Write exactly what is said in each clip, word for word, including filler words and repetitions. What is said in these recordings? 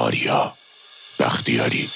آریا بختیاری.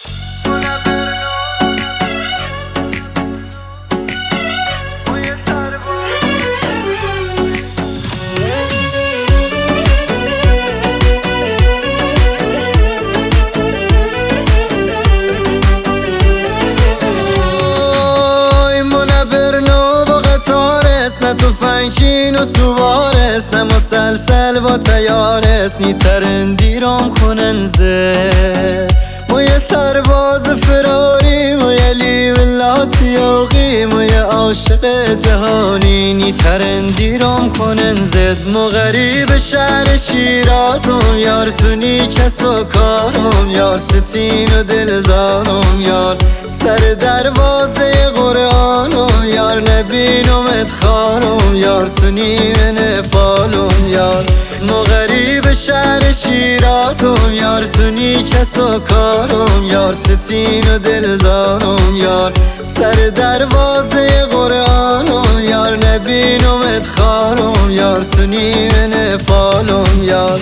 تفنگچین و سوارست، نه مسلسل و تیارست، نی ترندیرام کننزه. ما یه سرباز فراری، ما یه لیولاتی یاقی، ما یه عاشق جهانی، نی ترندیرام کننزه. ما غریب شهر شیرازم، یار تو نی کس و کارم، یار ستین و دلدارم، یار سر دروازه قرآنم، یار نبینمت خارم، یار تو نیمه نفالم، یار ما غریب شهر شیرازم، یار تو نی کس و کارم، یار ستین و دلدارم، یار سر دروازه قرآنم، یار نبینمت خارم، یار تو نیمه نفالم، یار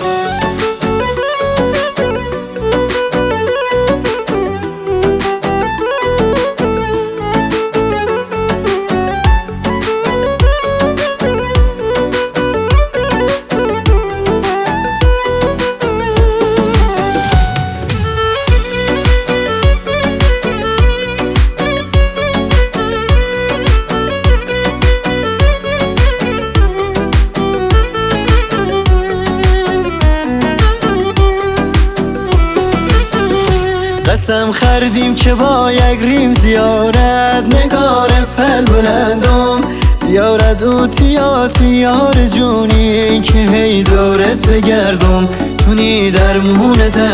قسم خردیم که با یک ریم زیارت، نگار پل بلندم زیارت اوتیات یار جونی، که هی دورت بگردم تونی درمون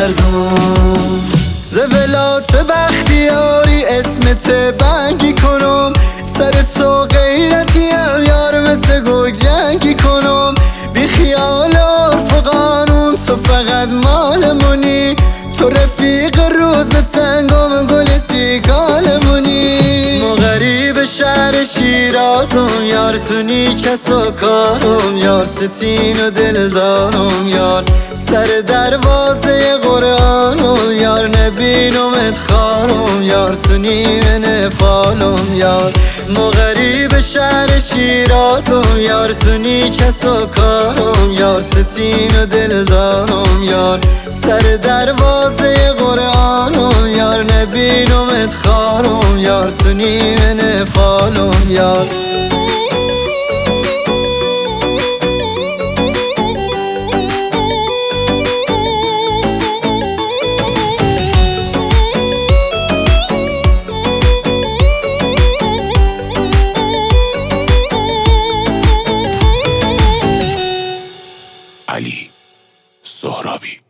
دردم. زولات بختیاری اسمت بنگی کنم، سر تو غیرتیم یار مثل گوگ جنگی کنم، بی خیال عرف و قانون تو فقط مال منی، تو رفیق روز تنگم گلتی کالمونی. ما غریب شهر شیرازم، یار تو نی کس و کارم، یار ستین و دلدارم، یار سر دروازه قرآنم، یار نبینمت خارم، یار تو نیمه نفالم، یار ما غریب شهر شیرازم، یار تو نی کس و کارم، یار ستین و دلدارم، یار سر دروازه قرآنم، یار نبینمت خارم، یار تو نیمه نفالم، یار علی سهراوی.